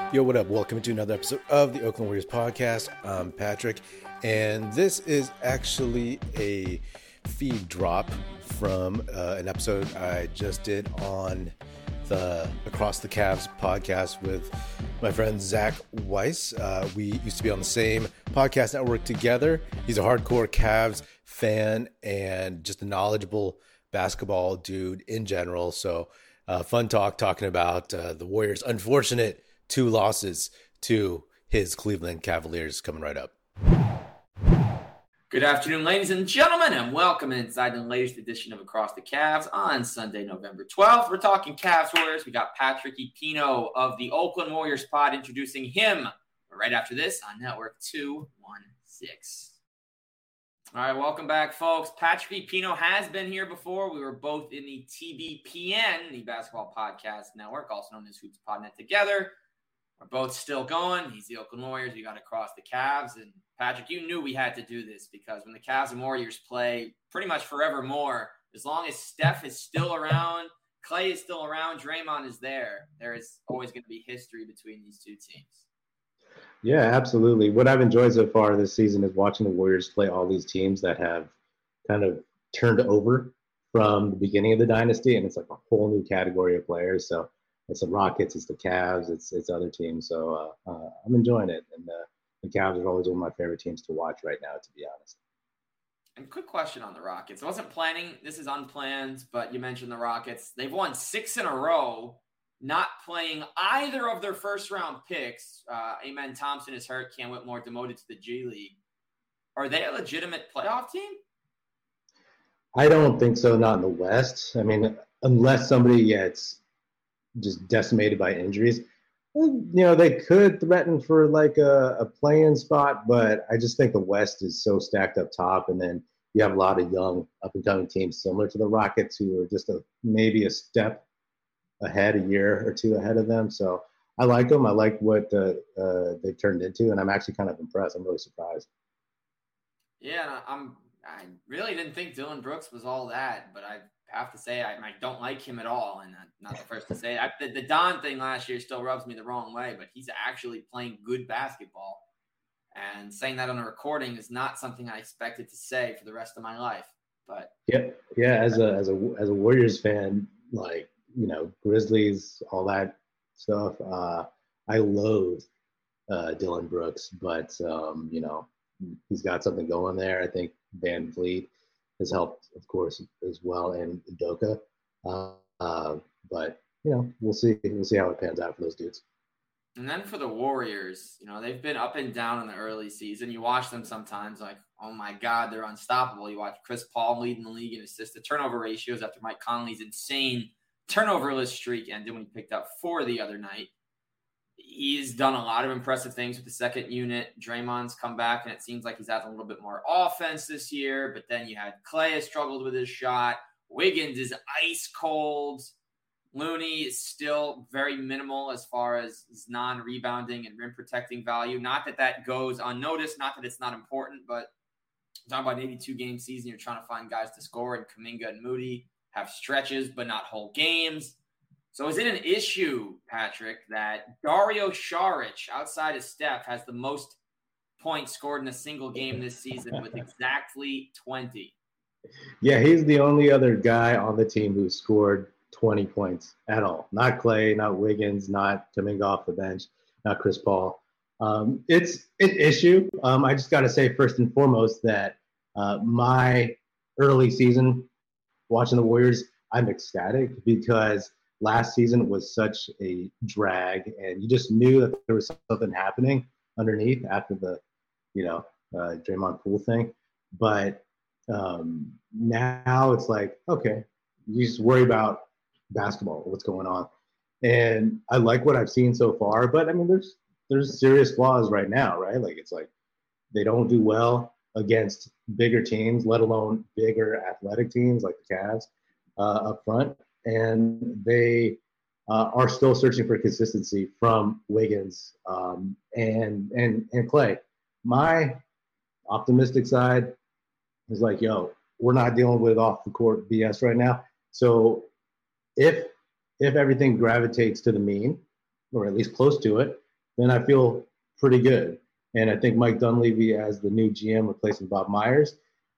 Yo, what up? Welcome to another episode of the Oakland Warriors podcast. I'm Patrick, and this is actually a feed drop from an episode I just did on the Across the Cavs podcast with my friend Zach Weiss. We used to be on the same podcast network together. He's a hardcore Cavs fan and just a knowledgeable basketball dude in general. So fun talking about the Warriors' unfortunate 2 losses to his Cleveland Cavaliers coming right up. Good afternoon, ladies and gentlemen, and welcome inside the latest edition of Across the Cavs on Sunday, November 12th. We're talking Cavs Warriors. We got Patrick Epino of the Oakland Warriors pod introducing him right after this on Network 216. All right, welcome back, folks. Patrick Epino has been here before. We were both in the TBPN, the Basketball Podcast Network, also known as Hoops Podnet together. We're both still going. He's the Oakland Warriors. We got Across the Cavs. And Patrick, you knew we had to do this because when the Cavs and Warriors play pretty much forevermore, as long as Steph is still around, Clay is still around, Draymond is there is always going to be history between these two teams. Yeah, absolutely. What I've enjoyed so far this season is watching the Warriors play all these teams that have kind of turned over from the beginning of the dynasty, and it's like a whole new category of players. So it's the Rockets, it's the Cavs, it's other teams. So I'm enjoying it. And the Cavs are always one of my favorite teams to watch right now, to be honest. And quick question on the Rockets. I wasn't planning. This is unplanned, but you mentioned the Rockets. They've won 6 in a row, not playing either of their first-round picks. Amen Thompson is hurt. Cam Whitmore demoted to the G League. Are they a legitimate playoff team? I don't think so, not in the West. I mean, unless somebody gets just decimated by injuries. You know, they could threaten for like a play-in spot, but I just think the West is so stacked up top, and then you have a lot of young up-and-coming teams similar to the Rockets who are just maybe a step ahead, a year or two ahead of them. So I like them. I like what they've turned into, and I'm actually kind of impressed. I'm really surprised. Yeah, I really didn't think Dillon Brooks was all that, but I have to say I don't like him at all, and I'm not the first to say it. The Don thing last year still rubs me the wrong way, but he's actually playing good basketball, and saying that on a recording is not something I expected to say for the rest of my life. But yeah, as a Warriors fan, like, you know, Grizzlies, all that stuff, I loathe Dillon Brooks, but you know, he's got something going there. I think Van Vliet has helped, of course, as well, and Udoka. But, you know, we'll see how it pans out for those dudes. And then for the Warriors, you know, they've been up and down in the early season. You watch them sometimes like, oh, my God, they're unstoppable. You watch Chris Paul leading the league in assist-to-turnover ratios after Mike Conley's insane turnoverless streak ended when he picked up 4 the other night. He's done a lot of impressive things with the second unit. Draymond's come back, and it seems like he's having a little bit more offense this year. But then you had Clay has struggled with his shot. Wiggins is ice cold. Looney is still very minimal as far as his non-rebounding and rim-protecting value. Not that that goes unnoticed. Not that it's not important, but talking about an 82-game season, you're trying to find guys to score, and Kuminga and Moody have stretches but not whole games. So is it an issue, Patrick, that Dario Saric, outside of Steph, has the most points scored in a single game this season with exactly 20? Yeah, he's the only other guy on the team who scored 20 points at all. Not Clay, not Wiggins, not coming off the bench, not Chris Paul. It's an issue. I just got to say, first and foremost, that my early season watching the Warriors, I'm ecstatic because last season was such a drag, and you just knew that there was something happening underneath after the, you know, Draymond Poole thing. But now it's like, okay, you just worry about basketball, what's going on. And I like what I've seen so far, but I mean, there's serious flaws right now, right? Like, it's like they don't do well against bigger teams, let alone bigger athletic teams like the Cavs up front. And they are still searching for consistency from Wiggins and Clay. My optimistic side is like, yo, we're not dealing with off the court BS right now. So if everything gravitates to the mean, or at least close to it, then I feel pretty good. And I think Mike Dunleavy, as the new GM replacing Bob Myers,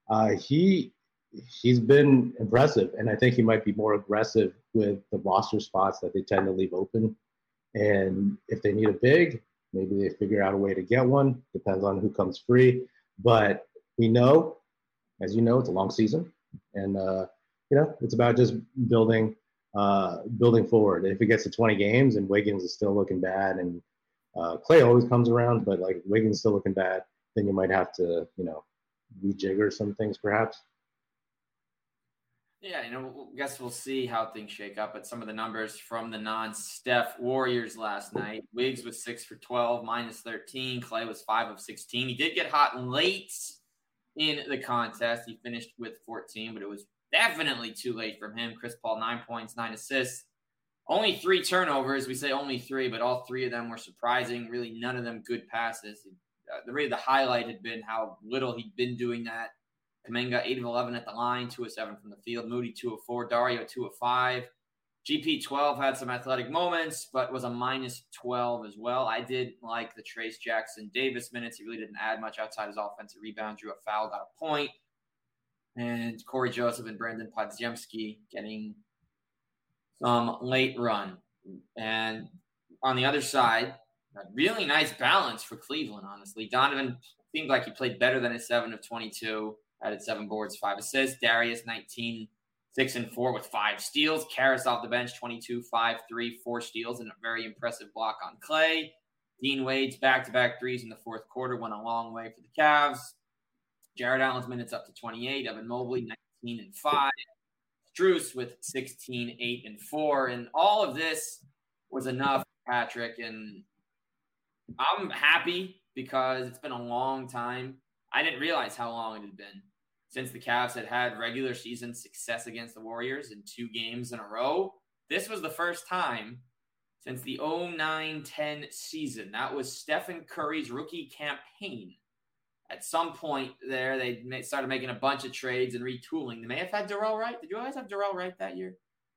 he's been impressive, and I think he might be more aggressive with the roster spots that they tend to leave open. And if they need a big, maybe they figure out a way to get one. Depends on who comes free. But we know, as you know, it's a long season, and it's about just building forward. If it gets to 20 games and Wiggins is still looking bad, and Clay always comes around, but like Wiggins still looking bad, then you might have to, rejigger some things perhaps. Yeah, I guess we'll see how things shake up. But some of the numbers from the non-Steph Warriors last night: Wiggs was 6 for 12, minus 13. Clay was 5 of 16. He did get hot late in the contest. He finished with 14, but it was definitely too late from him. Chris Paul, 9 points, 9 assists. Only 3 turnovers. We say only 3, but all 3 of them were surprising. Really, none of them good passes. The highlight had been how little he'd been doing that. Kuminga, 8 of 11 at the line, 2 of 7 from the field. Moody, 2 of 4. Dario, 2 of 5. GP, 12, had some athletic moments, but was a minus 12 as well. I did like the Trace Jackson-Davis minutes. He really didn't add much outside his offensive rebound. Drew a foul, got a point. And Corey Joseph and Brandon Podziemski getting some late run. And on the other side, a really nice balance for Cleveland, honestly. Donovan seemed like he played better than his 7 of 22. Added 7 boards, 5 assists. Darius, 19, 6 and 4 with 5 steals. Karras off the bench, 22, 5, 3, 4 steals, and a very impressive block on Clay. Dean Wade's back-to-back threes in the fourth quarter went a long way for the Cavs. Jared Allen's minutes up to 28. Evan Mobley, 19 and 5. Strus with 16, 8 and 4. And all of this was enough, Patrick. And I'm happy because it's been a long time. I didn't realize how long it had been since the Cavs had regular season success against the Warriors in 2 games in a row. This was the first time since the 09-10 season. That was Stephen Curry's rookie campaign. At some point there, they started making a bunch of trades and retooling. They may have had Darrell Wright. Did you guys have Darrell Wright that year?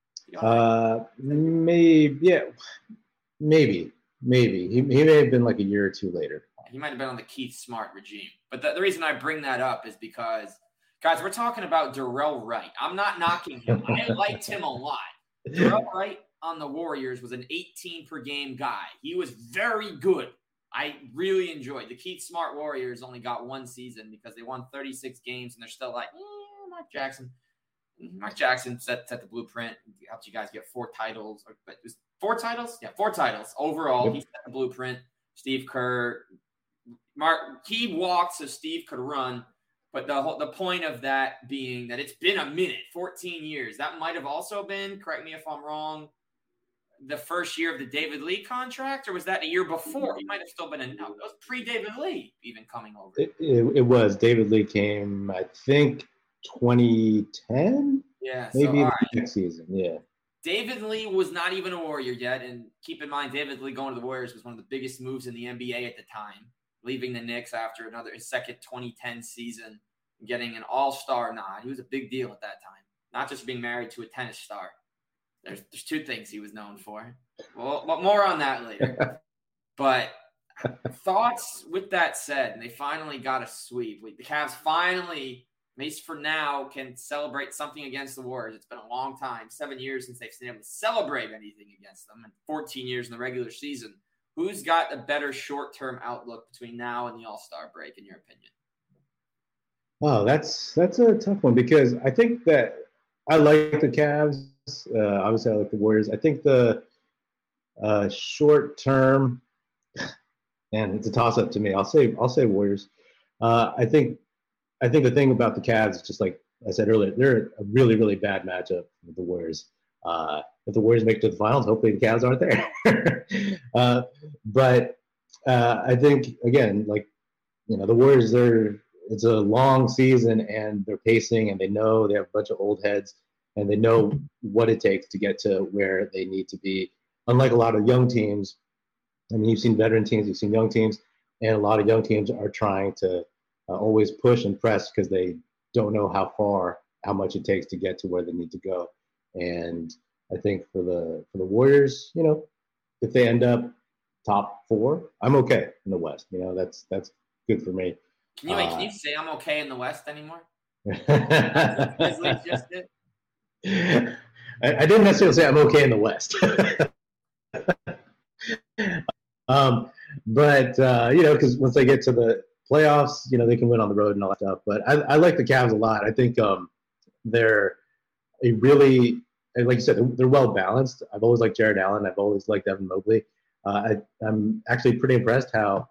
Maybe. Yeah, maybe. He may have been like a year or 2 later. He might have been on the Keith Smart regime. But the reason I bring that up is because, guys, we're talking about Darrell Wright. I'm not knocking him. I liked him a lot. Darrell Wright on the Warriors was an 18-per-game guy. He was very good. I really enjoyed. The Keith Smart Warriors only got 1 season because they won 36 games, and they're still like, Mark Jackson. Mark Jackson set the blueprint. He helped you guys get 4 titles. But it was 4 titles? Yeah, 4 titles. Overall, he set the blueprint. Steve Kerr. He walked so Steve could run, but the point of that being that it's been a minute, 14 years. That might have also been, correct me if I'm wrong, the first year of the David Lee contract, or was that a year before? He might have still been it was pre-David Lee even coming over. It was. David Lee came, I think, 2010? Yeah. Maybe next season, yeah. David Lee was not even a Warrior yet, and keep in mind, David Lee going to the Warriors was one of the biggest moves in the NBA at the time. Leaving the Knicks after his second 2010 season, getting an all-star nod. He was a big deal at that time, not just being married to a tennis star. There's 2 things he was known for. Well, more on that later. But thoughts with that said, and they finally got a sweep. The Cavs finally, at least for now, can celebrate something against the Warriors. It's been a long time, 7 years since they've been able to celebrate anything against them, and 14 years in the regular season. Who's got a better short-term outlook between now and the All-Star break, in your opinion? Oh, that's a tough one because I think that I like the Cavs. Obviously, I like the Warriors. I think the short-term, and it's a toss-up to me. I'll say Warriors. I think the thing about the Cavs is just like I said earlier, they're a really, really bad matchup with the Warriors. If the Warriors make it to the finals, hopefully the Cavs aren't there. But I think, again, the Warriors, it's a long season and they're pacing and they know they have a bunch of old heads and they know what it takes to get to where they need to be. Unlike a lot of young teams, I mean, you've seen veteran teams, you've seen young teams, and a lot of young teams are trying to always push and press because they don't know how much it takes to get to where they need to go. And I think for the Warriors, if they end up top 4, I'm okay in the West. That's good for me. Can you say I'm okay in the West anymore? The Grizzlies just did. I didn't necessarily say I'm okay in the West. But because once they get to the playoffs, they can win on the road and all that stuff. But I like the Cavs a lot. I think they're a really, like you said, they're well balanced. I've always liked Jared Allen. I've always liked Evan Mobley. I'm actually pretty impressed how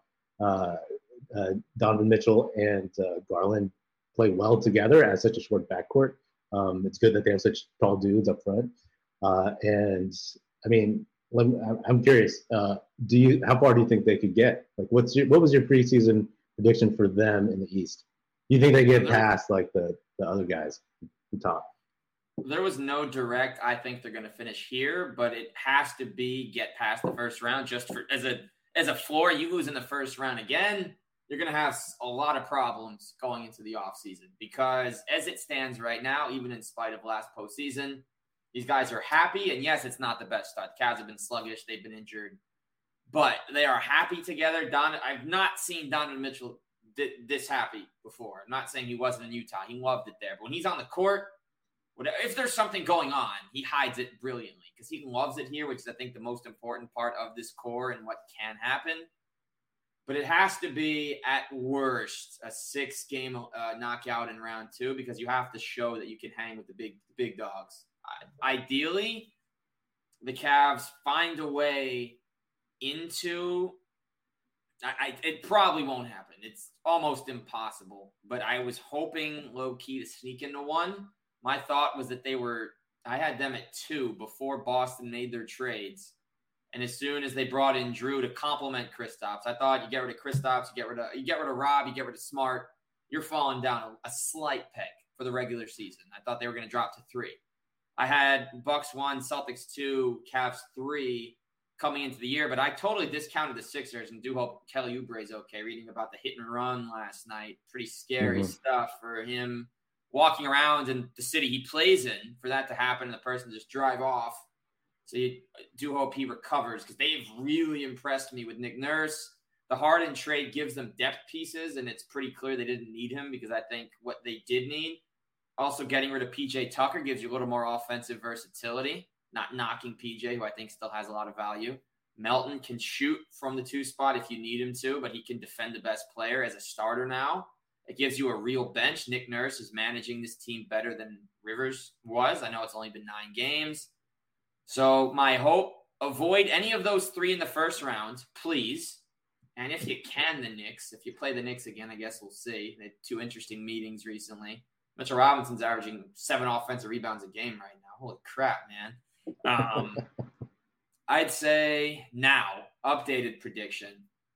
Donovan Mitchell and Garland play well together as such a short backcourt. It's good that they have such tall dudes up front. And I mean, I'm curious. How far do you think they could get? Like, what was your preseason prediction for them in the East? Do you think they get past like the other guys, the top? There was no direct. I think they're going to finish here, but it has to be get past the first round. Just for as a floor, you lose in the first round again, you're going to have a lot of problems going into the offseason because as it stands right now, even in spite of last postseason, these guys are happy. And yes, it's not the best start. The Cavs have been sluggish. They've been injured. But they are happy together. I've not seen Donovan Mitchell this happy before. I'm not saying he wasn't in Utah. He loved it there. But when he's on the court, if there's something going on, he hides it brilliantly because he loves it here, which is, I think, the most important part of this core and what can happen. But it has to be, at worst, a 6-game knockout in round 2 because you have to show that you can hang with the big dogs. Ideally, the Cavs find a way into it probably won't happen. It's almost impossible. But I was hoping low-key to sneak into 1. My thought was that I had them at 2 before Boston made their trades. And as soon as they brought in Drew to complement Kristaps, I thought you get rid of Kristaps, you get rid of Rob, you get rid of Smart, you're falling down a slight peg for the regular season. I thought they were going to drop to 3. I had Bucks 1, Celtics 2, Cavs 3 coming into the year, but I totally discounted the Sixers and do hope Kelly Oubre is okay. Reading about the hit and run last night, pretty scary stuff for him walking around in the city he plays in, for that to happen and the person just drive off. So you do hope he recovers because they've really impressed me with Nick Nurse. The Harden trade gives them depth pieces, and it's pretty clear they didn't need him because I think what they did need. Also, getting rid of PJ Tucker gives you a little more offensive versatility, not knocking PJ, who I think still has a lot of value. Melton can shoot from the 2 spot if you need him to, but he can defend the best player as a starter now. It gives you a real bench. Nick Nurse is managing this team better than Rivers was. I know it's only been 9 games. So my hope, avoid any of those 3 in the first round, please. And if you can, the Knicks. If you play the Knicks again, I guess we'll see. They had 2 interesting meetings recently. Mitchell Robinson's averaging 7 offensive rebounds a game right now. Holy crap, man. I'd say now, updated prediction.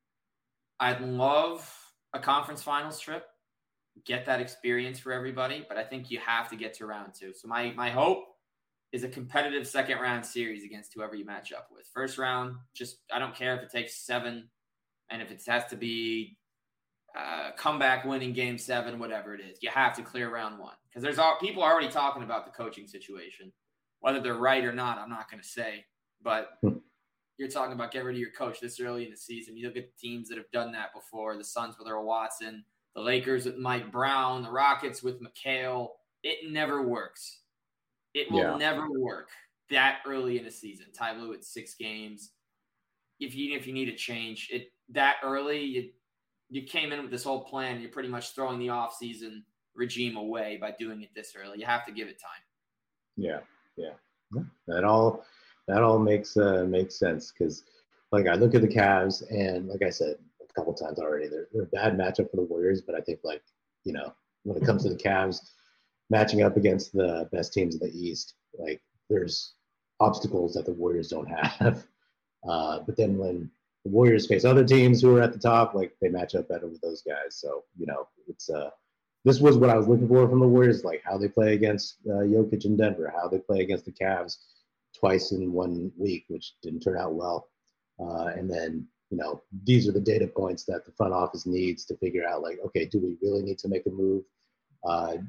I'd love a conference finals trip. Get that experience for everybody, but I think you have to get to round 2. So my hope is a competitive second-round series against whoever you match up with. First round, I don't care if it takes 7, and if it has to be comeback winning game 7, whatever it is. You have to clear round 1 because there's people are already talking about the coaching situation. Whether they're right or not, I'm not going to say. But you're talking about get rid of your coach this early in the season. You look at the teams that have done that before, the Suns with Earl Watson, the Lakers with Mike Brown, the Rockets with McHale. It never works. It will never work that early in a season. Ty Lue at 6 games. If you need a change, that early, you came in with this whole plan. You're pretty much throwing the offseason regime away by doing it this early. You have to give it time. Yeah. That all makes sense because, like, I look at the Cavs and, like I said a couple times already, they're a bad matchup for the Warriors. But I think, like, when it comes to the Cavs matching up against the best teams in the East, like, there's obstacles that the Warriors don't have. But then when the Warriors face other teams who are at the top, like, they match up better with those guys. So, it's this was what I was looking for from the Warriors, like how they play against Jokic in Denver, how they play against the Cavs twice in 1 week, which didn't turn out well. And then, these are the data points that the front office needs to figure out, like, okay, do we really need to make a move? Are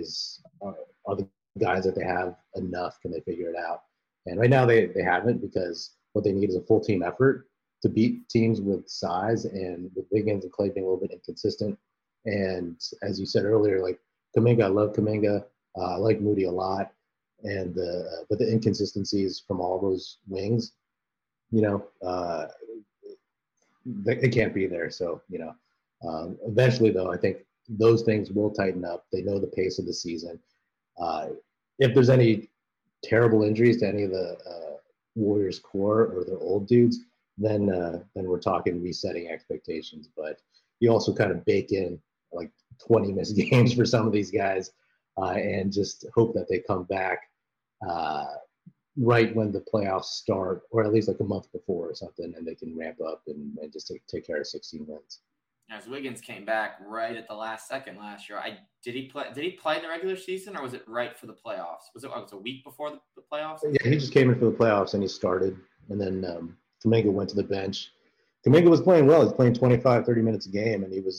the guys that they have enough? Can they figure it out? And right now they haven't, because what they need is a full team effort. to beat teams with size, and with Wiggins and Clay being a little bit inconsistent. And as you said earlier, like Kuminga, I love Kuminga. I like Moody a lot, and but the inconsistencies from all those wings, it can't be there. So eventually though, I think those things will tighten up. They know the pace of the season. If there's any terrible injuries to any of the Warriors core or their old dudes, then we're talking resetting expectations. But you also kind of bake in like 20 missed games for some of these guys, and just hope that they come back right when the playoffs start, or at least like a month before or something, and they can ramp up and just take care of 16 wins. As Wiggins came back right at the last second last year, did he play in the regular season, or was it right for the playoffs? Was it a week before the playoffs? Yeah, he just came in for the playoffs and he started, and then Kuminga went to the bench. Kuminga was playing well. He was playing 25, 30 minutes a game, and he was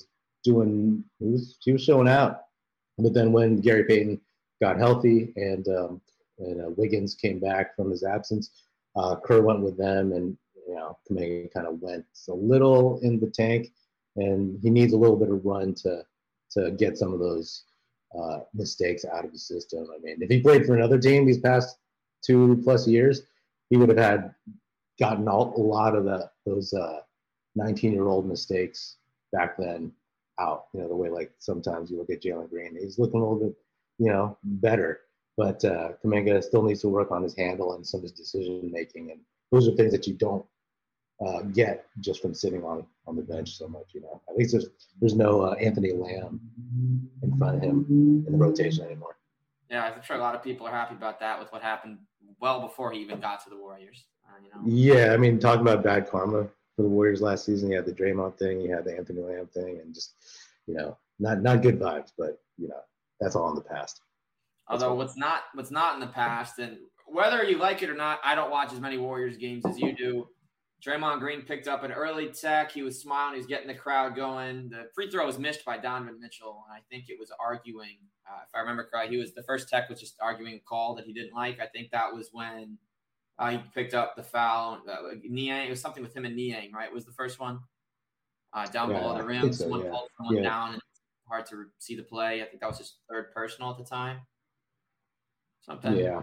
showing out. But then when Gary Payton got healthy and Wiggins came back from his absence, Kerr went with them, and Kuminga kind of went a little in the tank, and he needs a little bit of run to get some of those mistakes out of the system. I mean, if he played for another team these past 2+ years, he would have gotten a lot of those 19-year-old mistakes back then out. The way like sometimes you look at Jalen Green, he's looking a little bit better, but Kuminga still needs to work on his handle and some of his decision making, and those are things that you don't get just from sitting on the bench so much. At least there's no Anthony Lamb in front of him in the rotation anymore. Yeah, I'm sure a lot of people are happy about that with what happened well before he even got to the Warriors. Yeah, I mean, talking about bad karma for the Warriors last season, you had the Draymond thing, you had the Anthony Lamb thing, and just not good vibes. But that's all in the past. Although what's not in the past, and whether you like it or not, I don't watch as many Warriors games as you do. Draymond Green picked up an early tech. He was smiling. He was getting the crowd going. The free throw was missed by Donovan Mitchell, and I think it was arguing. If I remember correctly, the first tech was just arguing a call that he didn't like. I think that was when he picked up the foul. Niang, it was something with him and Niang, right? Was the first one down below the rim. Someone pulled someone down, and it's hard to see the play. I think that was his third personal at the time. Something. Yeah.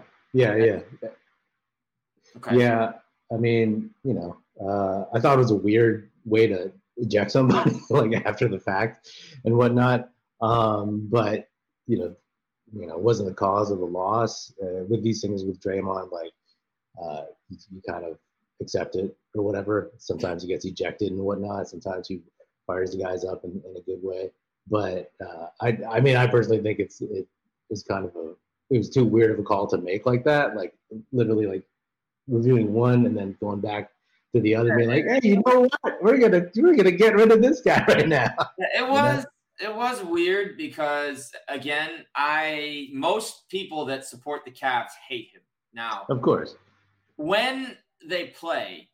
Okay. Yeah. I mean, I thought it was a weird way to eject somebody like after the fact and whatnot. But it wasn't the cause of the loss. With these things with Draymond, like you kind of accept it or whatever. Sometimes he gets ejected and whatnot. Sometimes he fires the guys up in a good way. But I mean, I personally think it was too weird of a call to make like that. Like literally, like reviewing one and then going back to the other, being like, "Hey, you know what? We're gonna get rid of this guy right now." It was weird because again, most people that support the Cavs hate him. Now, of course, when they play,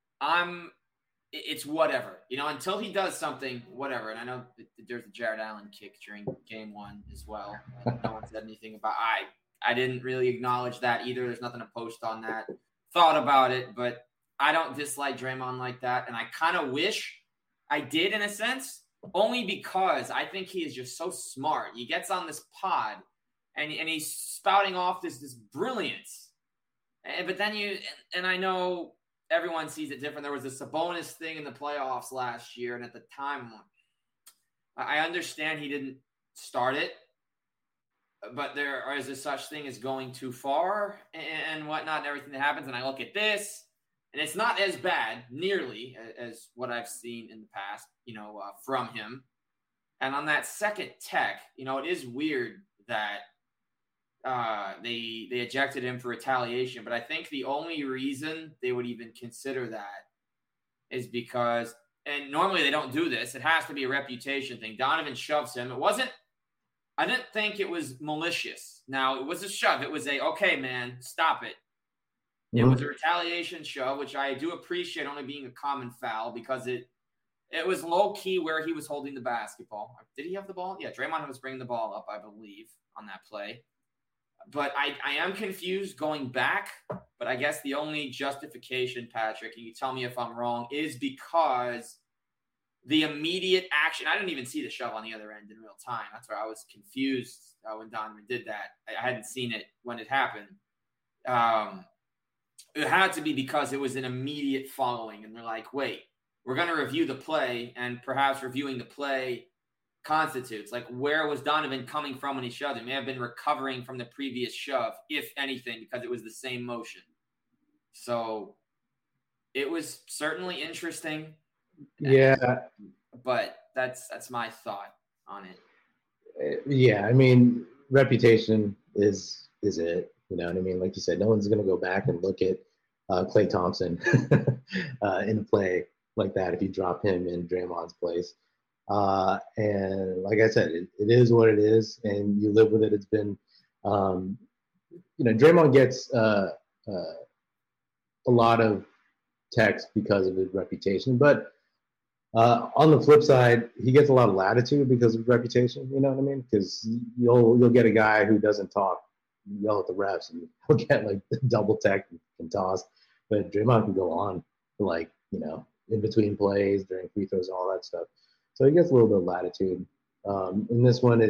it's whatever, until he does something, whatever. And I know there's a Jared Allen kick during game one as well. No one said anything about. I didn't really acknowledge that either. There's nothing to post on that. Thought about it, but I don't dislike Draymond like that, and I kind of wish I did in a sense, only because I think he is just so smart. He gets on this pod, and he's spouting off this brilliance, but then and I know everyone sees it different. There was a Sabonis thing in the playoffs last year, and at the time, I understand he didn't start it, but there is a such thing as going too far and whatnot and everything that happens. And I look at this, and it's not as bad nearly as what I've seen in the past, from him. And on that second tech, it is weird that they ejected him for retaliation. But I think the only reason they would even consider that is because, and normally they don't do this, it has to be a reputation thing. Donovan shoves him. I didn't think it was malicious. Now, it was a shove. It was okay, man, stop it. It was a retaliation shove, which I do appreciate only being a common foul because it was low-key where he was holding the basketball. Did he have the ball? Yeah, Draymond was bringing the ball up, I believe, on that play. But I am confused going back. But I guess the only justification, Patrick, and you tell me if I'm wrong, is because the immediate action. I didn't even see the shove on the other end in real time. That's where I was confused when Donovan did that. I hadn't seen it when it happened. It had to be because it was an immediate following. And they're like, wait, we're going to review the play, and perhaps reviewing the play constitutes. Like, where was Donovan coming from when he shoved? He may have been recovering from the previous shove, if anything, because it was the same motion. So it was certainly interesting. Yeah. But that's my thought on it. Yeah, I mean, reputation is it. You know what I mean? Like you said, no one's going to go back and look at Klay Thompson in play like that if you drop him in Draymond's place. And like I said, it is what it is, and you live with it. It's been, Draymond gets a lot of text because of his reputation, but on the flip side, he gets a lot of latitude because of reputation. You know what I mean? Because you'll get a guy who doesn't talk, yell at the refs, and he'll get like double tech and tossed. But Draymond can go on for in between plays during free throws and all that stuff. So he gets a little bit of latitude. In this one,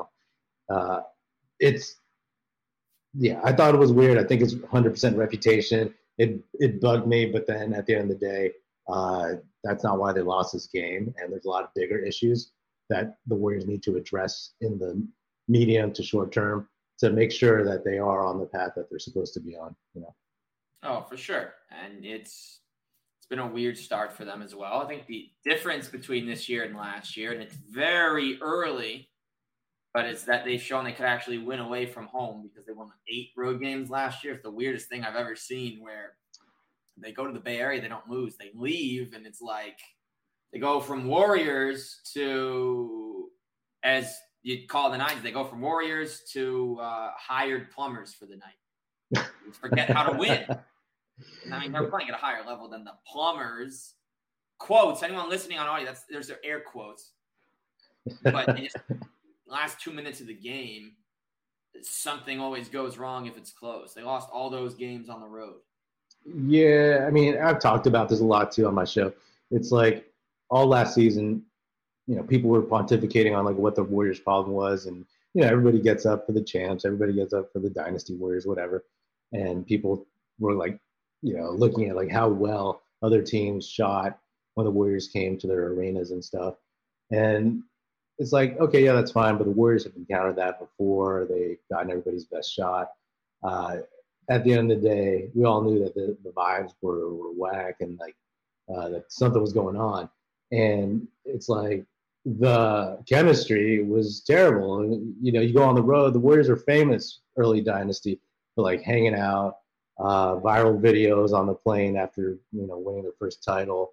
I thought it was weird. I think it's 100% reputation. It bugged me, but then at the end of the day, that's not why they lost this game. And there's a lot of bigger issues that the Warriors need to address in the medium to short term to make sure that they are on the path that they're supposed to be on. Oh, for sure. And it's been a weird start for them as well. I think the difference between this year and last year, and it's very early, but it's that they've shown they could actually win away from home because they won 8 road games last year. It's the weirdest thing I've ever seen, where they go to the Bay Area, they don't lose, they leave, and it's like they go from Warriors to, as you'd call the 90s, they go from Warriors to hired plumbers for the night. Forget how to win. I mean, they're playing at a higher level than the plumbers. Quotes, anyone listening on audio, there's their air quotes. But in the last 2 minutes of the game, something always goes wrong if it's close. They lost all those games on the road. Yeah, I mean, I've talked about this a lot too on my show. It's like all last season, people were pontificating on like what the Warriors' problem was, and everybody gets up for the champs, everybody gets up for the Dynasty Warriors, whatever, and people were like, looking at like how well other teams shot when the Warriors came to their arenas and stuff, and it's like, okay, yeah, that's fine, but the Warriors have encountered that before. They've gotten everybody's best shot. At the end of the day, we all knew that the vibes were whack and like that something was going on. And it's like the chemistry was terrible. And, you go on the road, the Warriors are famous early Dynasty for like hanging out, viral videos on the plane after, winning their first title,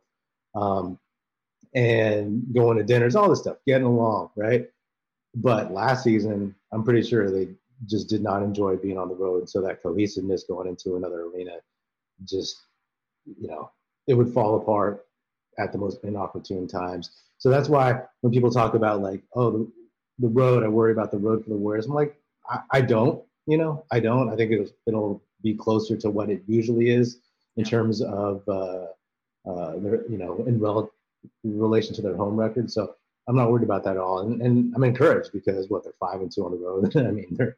and going to dinners, all this stuff, getting along, right? But last season, I'm pretty sure they just did not enjoy being on the road. So that cohesiveness going into another arena, just, it would fall apart at the most inopportune times. So that's why when people talk about like, oh, the road, I worry about the road for the Warriors. I'm like, I don't, I don't. I think it'll be closer to what it usually is in terms of, their, in relation to their home record. So I'm not worried about that at all. And I'm encouraged because they're 5-2 on the road. I mean, they're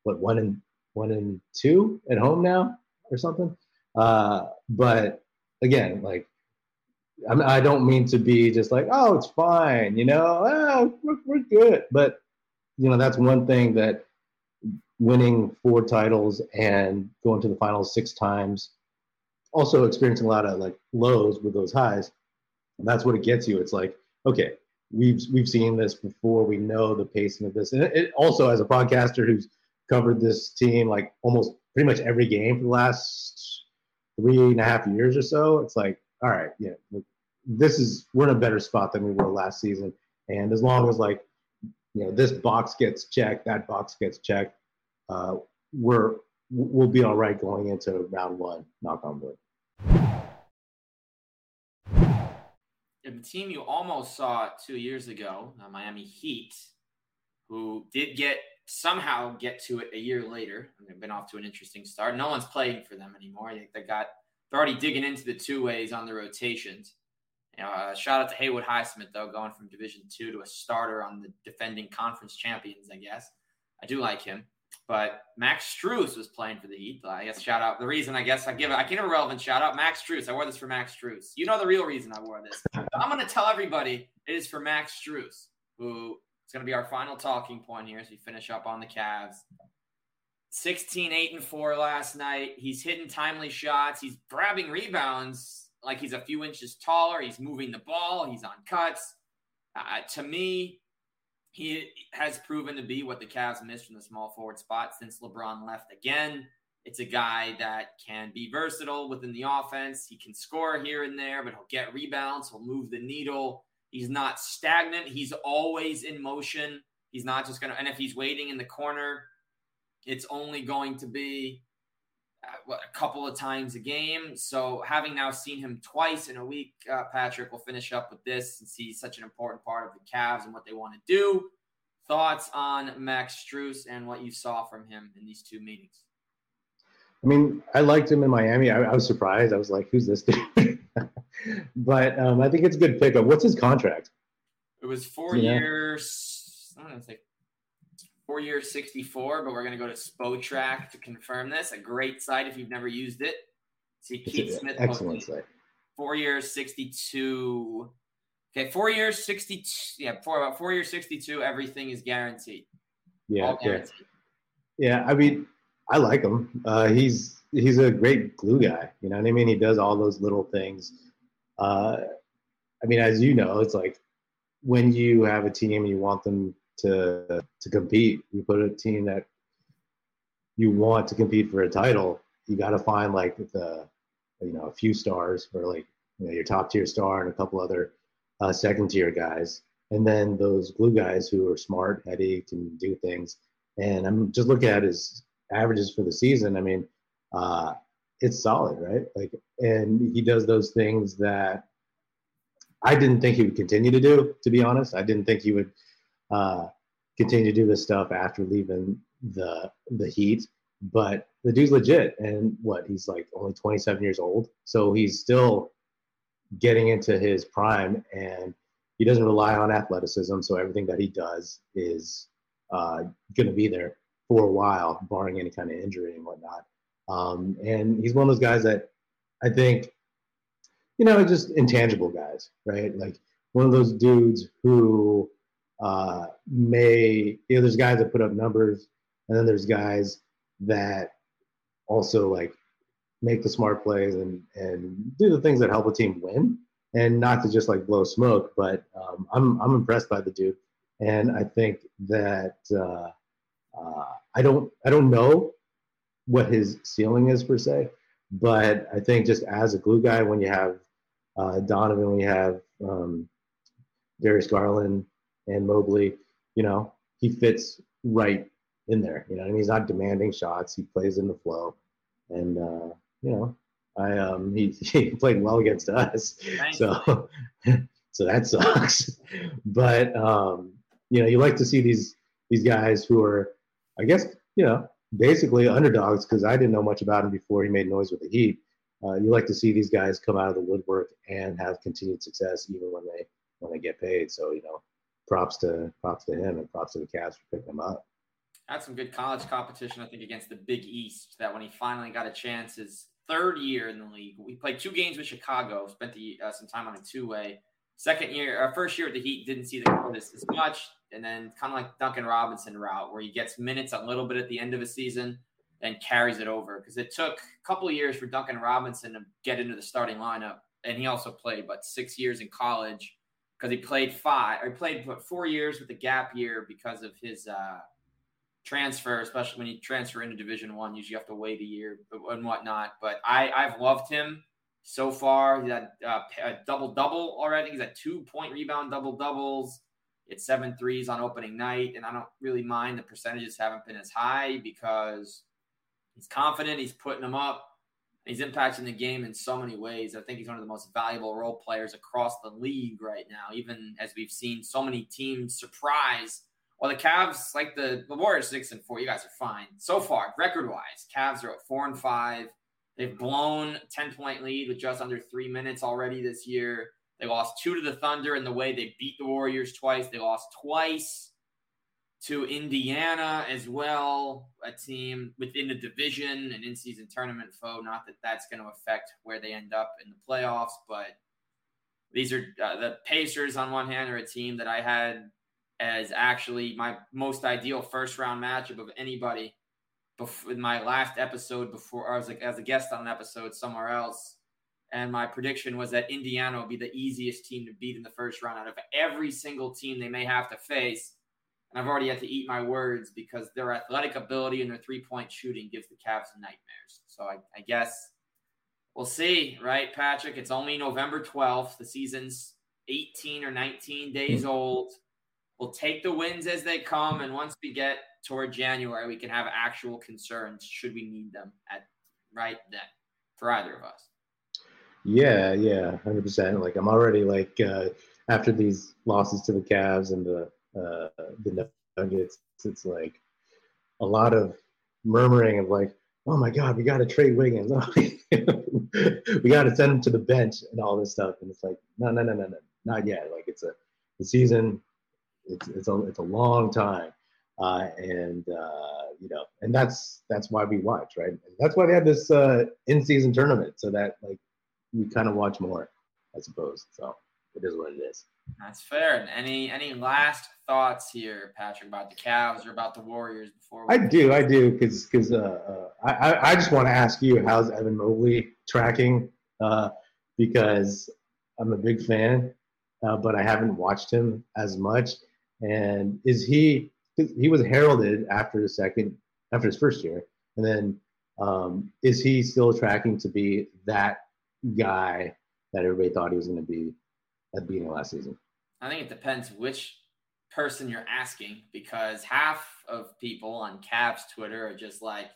1-2 at home now or something. But again, like, I don't mean to be just like, oh, it's fine, we're good. But, that's one thing that winning 4 titles and going to the finals 6 times, also experiencing a lot of like lows with those highs. And that's what it gets you. It's like, okay, we've seen this before. We know the pacing of this. And it also, as a podcaster who's covered this team like almost pretty much every game for the last 3.5 years or so, it's like, all right, yeah, we're in a better spot than we were last season. And as long as like, this box gets checked, that box gets checked, we'll be all right going into round 1, knock on wood. The team you almost saw 2 years ago, Miami Heat, who did get somehow get to it a year later. They've been off to an interesting start. No one's playing for them anymore. They're already digging into the two ways on the rotations. Shout out to Haywood Highsmith, though, going from Division II to a starter on the defending conference champions, I guess. I do like him. But Max Strus was playing for the Heat. I guess shout out. The reason I give a relevant shout out, Max Strus. I wore this for Max Strus. You know the real reason I wore this. I'm going to tell everybody it is for Max Strus, who is going to be our final talking point here as we finish up on the Cavs. 16-8-4 last night. He's hitting timely shots. He's grabbing rebounds like he's a few inches taller. He's moving the ball. He's on cuts. To me, he has proven to be what the Cavs missed from the small forward spot since LeBron left again. It's a guy that can be versatile within the offense. He can score here and there, but he'll get rebounds. He'll move the needle. He's not stagnant. He's always in motion. He's not just going to – and if he's waiting in the corner, it's only going to be a couple of times a game. So having now seen him twice in a week, Patrick, will finish up with this since he's such an important part of the Cavs and what they want to do. Thoughts on Max Strus and what you saw from him in these two meetings? I mean, I liked him in Miami. I was surprised. I was like, who's this dude? But I think it's a good pickup. What's his contract? It was 4 years. I don't know, it's like 4 years, 64, but we're going to go to Spotrac to confirm this. A great site if you've never used it. See, Keith Smith. Excellent site. 4 years, 62. Okay, 4 years, 62. Yeah, about 4 years, 62, everything is guaranteed. Yeah, guaranteed. Yeah, I mean, I like him. He's a great glue guy. You know what I mean? He does all those little things. I mean, as you know, it's like when you have a team, you want them to compete. You put a team that you want to compete for a title, you got to find like a few stars or like your top tier star and a couple other second tier guys, and then those glue guys who are smart, heady, can do things. And I'm just looking at his averages for the season. I mean, it's solid, right? Like, and he does those things that I didn't think he would continue to do. To be honest, I didn't think he would continue to do this stuff after leaving the Heat, but the dude's legit. And he's like only 27 years old, so he's still getting into his prime, and he doesn't rely on athleticism. So everything that he does is going to be there for a while, barring any kind of injury and whatnot. And he's one of those guys that I think, just intangible guys, right? Like one of those dudes who there's guys that put up numbers, and then there's guys that also like make the smart plays and do the things that help a team win, and not to just like blow smoke. But I'm impressed by the dude, and I think that I don't know what his ceiling is per se, but I think just as a glue guy, when you have Donovan, when you have Darius Garland and Mobley, he fits right in there. I mean, he's not demanding shots. He plays in the flow, and he played well against us, so that sucks. But you like to see these guys who are, I guess, basically underdogs, because I didn't know much about him before he made noise with the Heat. You like to see these guys come out of the woodwork and have continued success even when they get paid. So props to him, and props to the Cavs for picking him up. Had some good college competition, I think, against the Big East. That when he finally got a chance, his third year in the league, we played 2 games with Chicago. Spent some time on a 2-way. First year at the Heat, didn't see the court as much, and then kind of like Duncan Robinson route, where he gets minutes a little bit at the end of a season and carries it over. Because it took a couple of years for Duncan Robinson to get into the starting lineup, and he also played 6 years in college, because he played 4 years with a gap year because of his transfer, especially when you transfer into Division I. Usually you have to wait a year and whatnot. But I've loved him so far. He's had a double-double already. He's had 2-point rebound double-doubles. It's 7 threes on opening night, and I don't really mind the percentages haven't been as high because he's confident. He's putting them up. He's impacting the game in so many ways. I think he's one of the most valuable role players across the league right now, even as we've seen so many teams surprise Well, the Cavs, like the Warriors, 6-4. You guys are fine so far, record-wise. Cavs are at 4-5. They've blown 10-point lead with just under 3 minutes already this year. They lost 2 to the Thunder in the way they beat the Warriors twice. They lost twice to Indiana as well, a team within the division, an in-season tournament foe. Not that that's going to affect where they end up in the playoffs, but these are the Pacers on one hand are a team that I had as actually my most ideal first-round matchup of anybody in my last episode before I was like as a guest on an episode somewhere else. And my prediction was that Indiana would be the easiest team to beat in the first round out of every single team they may have to face. And I've already had to eat my words because their athletic ability and their three-point shooting gives the Cavs nightmares. So I guess we'll see, right, Patrick? It's only November 12th. The season's 18 or 19 days old. We'll take the wins as they come. And once we get toward January, we can have actual concerns should we need them at right then for either of us. Yeah, 100%. Like I'm already like after these losses to the Cavs and the Nuggets, it's like a lot of murmuring of like, oh my God, we got to trade Wiggins. We got to send him to the bench and all this stuff. And it's like, no, not yet. Like it's the season. It's a long time, and that's why we watch, right? And that's why they have this in-season tournament, so that like we kind of watch more, I suppose. So it is what it is. That's fair. And any last thoughts here, Patrick, about the Cavs or about the Warriors before? I do, because I just want to ask you, how's Evan Mobley tracking? Because I'm a big fan, but I haven't watched him as much. And he was heralded after his first year, and then is he still tracking to be that guy that everybody thought he was going to be at the beginning of last season? I think it depends which person you're asking, because half of people on Cavs Twitter are just like,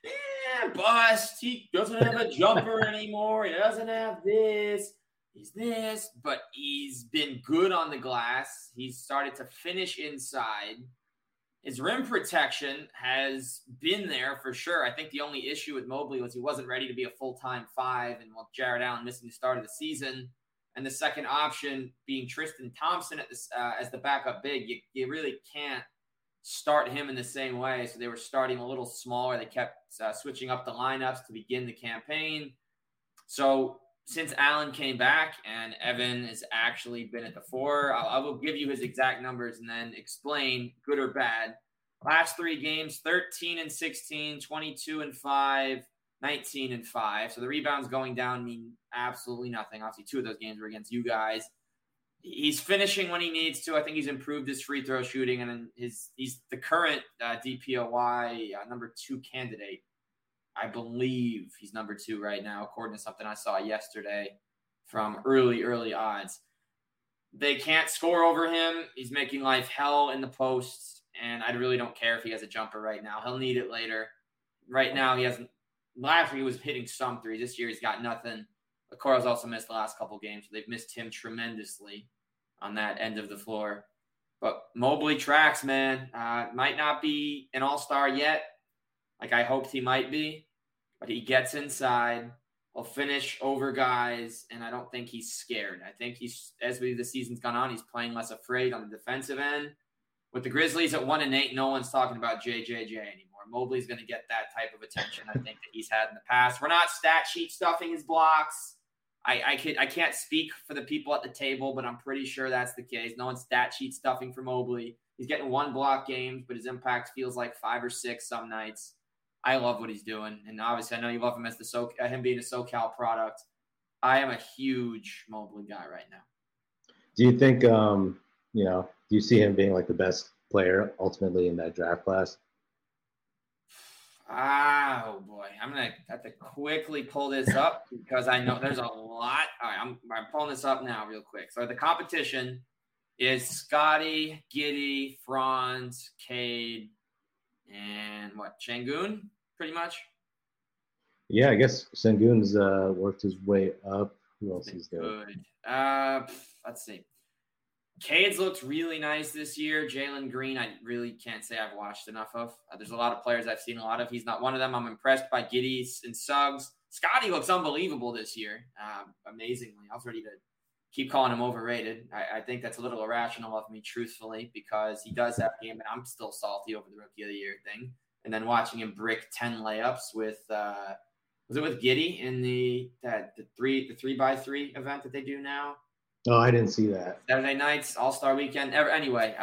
bust. He doesn't have a jumper anymore. He doesn't have this. He's this, but he's been good on the glass. He's started to finish inside. His rim protection has been there for sure. I think the only issue with Mobley was he wasn't ready to be a full-time 5, and with Jarrett Allen missing the start of the season, and the second option being Tristan Thompson as the backup big, you really can't start him in the same way. So they were starting a little smaller. They kept switching up the lineups to begin the campaign. So since Allen came back and Evan has actually been at the 4, I will give you his exact numbers and then explain good or bad. Last 3 games, 13-16, 22-5, 19-5. So the rebounds going down mean absolutely nothing. Obviously, 2 of those games were against you guys. He's finishing when he needs to. I think he's improved his free throw shooting, and he's the current DPOY number 2 candidate. I believe he's number 2 right now, according to something I saw yesterday from early odds. They can't score over him. He's making life hell in the posts, and I really don't care if he has a jumper right now. He'll need it later. Right now, he hasn't. Last year, he was hitting some threes. This year, he's got nothing. Okoro's also missed the last couple games, so they've missed him tremendously on that end of the floor. But Mobley tracks, man. Might not be an all-star yet, like I hoped he might be, but he gets inside. He'll finish over guys, and I don't think he's scared. I think the season's gone on, he's playing less afraid on the defensive end. With the Grizzlies at 1-8, no one's talking about JJJ anymore. Mobley's going to get that type of attention, I think, that he's had in the past. We're not stat sheet stuffing his blocks. I can't speak for the people at the table, but I'm pretty sure that's the case. No one's stat sheet stuffing for Mobley. He's getting 1 block games, but his impact feels like 5 or 6 some nights. I love what he's doing, and obviously I know you love him as him being a SoCal product. I am a huge Mobley guy right now. Do you think, do you see him being like the best player ultimately in that draft class? Oh boy, I'm gonna have to quickly pull this up because I know there's a lot. All right, I'm pulling this up now real quick. So the competition is Scotty, Giddey, Franz, Cade, and Şengün, pretty much. Yeah, I guess Şengün's worked his way up. Who else is there? Good. Let's see. Cade's looked really nice this year. Jalen Green, I really can't say I've watched enough of. There's a lot of players I've seen a lot of. He's not one of them. I'm impressed by Giddey and Suggs. Scotty looks unbelievable this year, amazingly. I was ready to keep calling him overrated. I think that's a little irrational of me, truthfully, because he does have game, and I'm still salty over the Rookie of the Year thing. And then watching him brick 10 layups with was it with Giddey in the 3x3 event that they do now? Oh, I didn't see that. Saturday nights, All-Star Weekend. Anyway,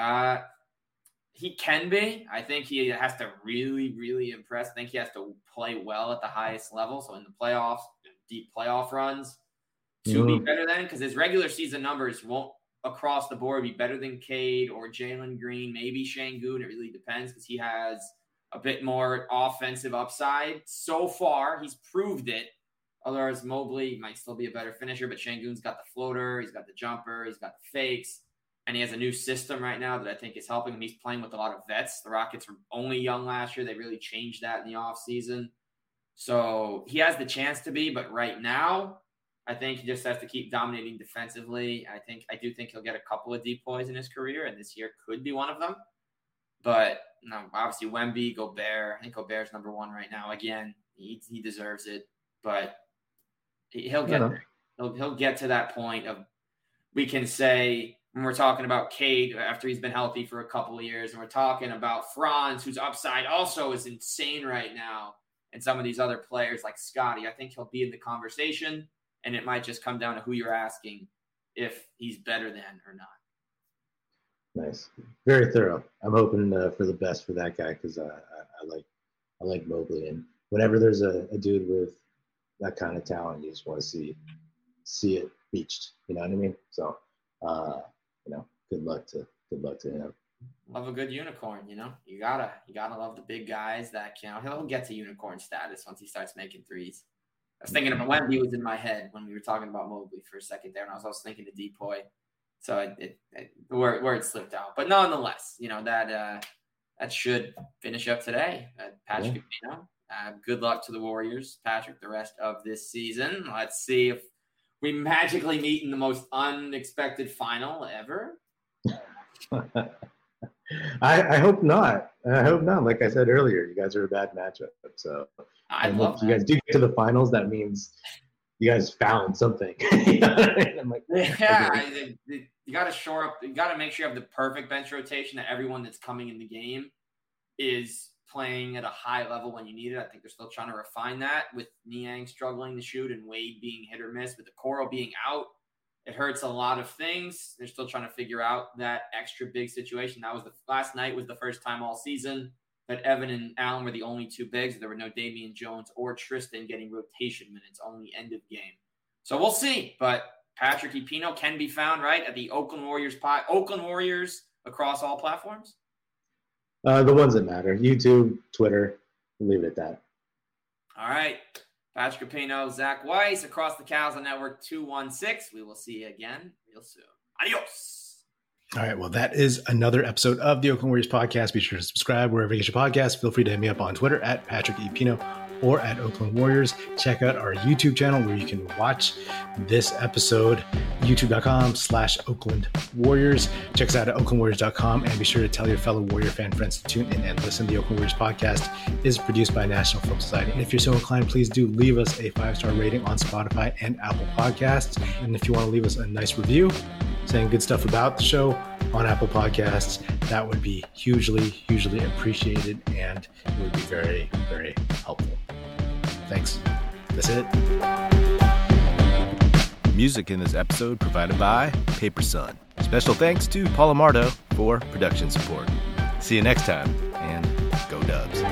he can be. I think he has to really, really impress. I think he has to play well at the highest level. So in the playoffs, deep playoff runs, to be better than, because his regular season numbers won't across the board be better than Cade or Jalen Green, maybe Şengün. It really depends because he has a bit more offensive upside. So far, he's proved it. Otherwise, Mobley might still be a better finisher, but Şengün's got the floater, he's got the jumper, he's got the fakes, and he has a new system right now that I think is helping him. He's playing with a lot of vets. The Rockets were only young last year. They really changed that in the offseason. So he has the chance to be, but right now, I think he just has to keep dominating defensively. I do think he'll get a couple of depoys in his career, and this year could be one of them. But no, obviously Wemby, Gobert. I think Gobert's number one right now. Again, he deserves it, but he'll get there. He'll get to that point of, we can say, when we're talking about Cade after he's been healthy for a couple of years, and we're talking about Franz, whose upside also is insane right now, and some of these other players like Scotty, I think he'll be in the conversation, and it might just come down to who you're asking if he's better than or not. Nice, very thorough. I'm hoping for the best for that guy because I like Mobley, and whenever there's a dude with that kind of talent, you just want to see it reached. You know what I mean? So, good luck to him. Love a good unicorn. You gotta love the big guys that he'll get to unicorn status once he starts making threes. I was thinking of Wemby was in my head when we were talking about Mobley for a second there, and I was also thinking of Depoy. So the word slipped out, but nonetheless, that should finish up today. Patrick, good luck to the Warriors, Patrick, the rest of this season. Let's see if we magically meet in the most unexpected final ever. I hope not. I hope not. Like I said earlier, you guys are a bad matchup. So I love if you guys do get to the finals, that means you guys found something. You know what I mean? I'm like, you got to shore up. You got to make sure you have the perfect bench rotation, that everyone that's coming in the game is playing at a high level when you need it. I think they're still trying to refine that with Niang struggling to shoot and Wade being hit or miss. With the Okoro being out, it hurts a lot of things. They're still trying to figure out that extra big situation. Last night was the first time all season that Evan and Allen were the only two bigs. There were no Damian Jones or Tristan getting rotation minutes, only end of game. So we'll see. But Patrick Epino can be found, right, at the Oakland Warriors Oakland Warriors across all platforms? The ones that matter. YouTube, Twitter. We'll leave it at that. All right. Patrick Epino, Zach Weiss across the Castle Network 216. We will see you again real soon. Adios. All right, well, that is another episode of the Oakland Warriors podcast. Be sure to subscribe wherever you get your podcast. Feel free to hit me up on Twitter at Patrick E. Pino or at Oakland Warriors. Check out our YouTube channel where you can watch this episode, youtube.com/Oakland Warriors. Check us out at oaklandwarriors.com, and be sure to tell your fellow Warrior fan friends to tune in and listen. The Oakland Warriors podcast is produced by National Film Society. And if you're so inclined, please do leave us a 5-star rating on Spotify and Apple Podcasts. And if you want to leave us a nice review saying good stuff about the show on Apple Podcasts, that would be hugely, hugely appreciated, and it would be very, very helpful. Thanks. That's it. Music in this episode provided by Paper Sun. Special thanks to Paul Amardo for production support. See you next time, and go Dubs.